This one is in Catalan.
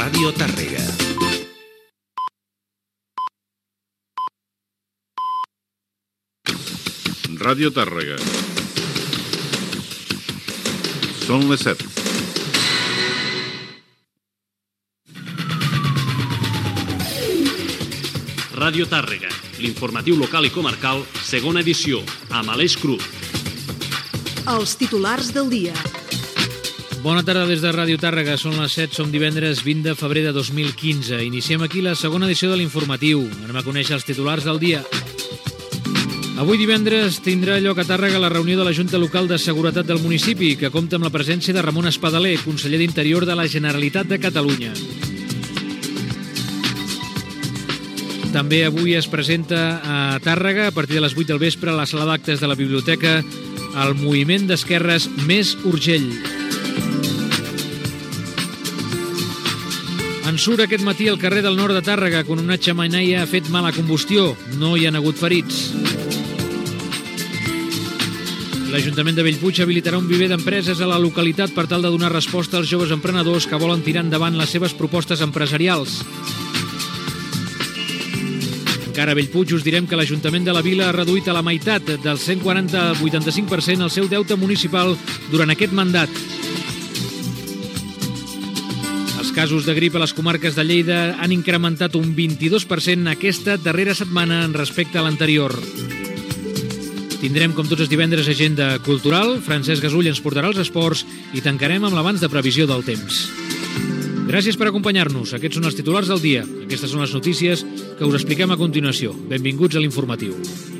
Ràdio Tàrrega. Ràdio Tàrrega. Són les 7. Ràdio Tàrrega, l'informatiu local i comarcal, segona edició, amb Aleix Cruz. Els titulars del dia. Bona tarda des de Ràdio Tàrrega, són les 7, som divendres 20 de febrer de 2015. Iniciem aquí la segona edició de l'informatiu. Anem a conèixer els titulars del dia. Avui divendres tindrà lloc a Tàrrega la reunió de la Junta Local de Seguretat del municipi, que compta amb la presència de Ramon Espadaler, conseller d'Interior de la Generalitat de Catalunya. També avui es presenta a Tàrrega, a partir de les 8 del vespre, a la sala d'actes de la biblioteca, el moviment d'esquerres Més Urgell. En surt aquest matí al carrer del nord de Tàrrega, quan una xemeneia ha fet mala combustió. No hi ha hagut ferits. L'Ajuntament de Bellpuig habilitarà un viver d'empreses a la localitat per tal de donar resposta als joves emprenedors que volen tirar endavant les seves propostes empresarials. Encara a Bellpuig us direm que l'Ajuntament de la Vila ha reduït a la meitat, del 140 al 85%, el seu deute municipal durant aquest mandat. Els casos de grip a les comarques de Lleida han incrementat un 22% aquesta darrera setmana en respecte a l'anterior. Tindrem, com tots els divendres, agenda cultural. Francesc Gasull ens portarà els esports i tancarem amb l'avanç de previsió del temps. Gràcies per acompanyar-nos. Aquests són els titulars del dia. Aquestes són les notícies que us expliquem a continuació. Benvinguts a l'informatiu.